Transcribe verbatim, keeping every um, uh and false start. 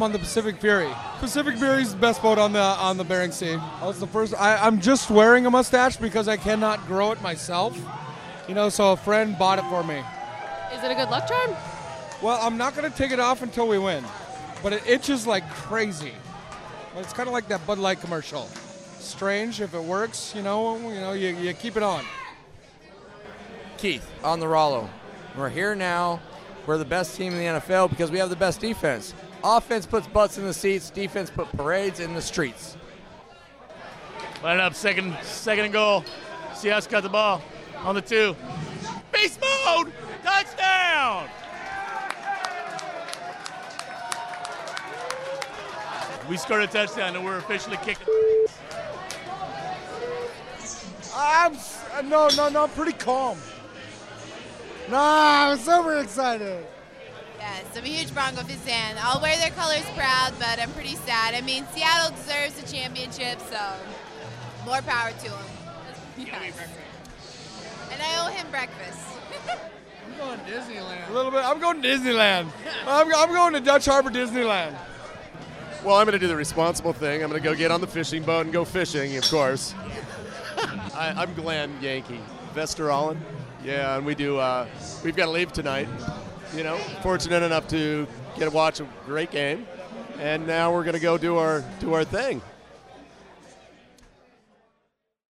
on the Pacific Fury. Pacific Fury is the best boat on the on the Bering Sea. I was the first. I, I'm just wearing a mustache because I cannot grow it myself. You know, so a friend bought it for me. Is it a good luck charm? Well, I'm not going to take it off until we win, but it itches like crazy. It's kind of like that Bud Light commercial. Strange if it works, you know. You know, you, you keep it on. Keith on the Rollo. We're here now. We're the best team in the N F L because we have the best defense. Offense puts butts in the seats. Defense put parades in the streets. Line up, second, second and goal. Seahawks got the ball on the two. Beast mode, touchdown! We scored a touchdown and we're officially kicking. I'm no, no, no. I'm pretty calm. Nah, I'm super excited. Yes, I'm a huge Bronco fan. I'll wear their colors proud, but I'm pretty sad. I mean, Seattle deserves a championship, so more power to him. Yes. And I owe him breakfast. I'm going to Disneyland. A little bit. I'm going to Disneyland. I'm, I'm going to Dutch Harbor Disneyland. Well, I'm going to do the responsible thing. I'm going to go get on the fishing boat and go fishing, of course. I, I'm Glenn Yankee. Vesteralen. Yeah, and we do, uh, we've got to leave tonight. You know, fortunate enough to get to watch a great game. And now we're going to go do our do our thing.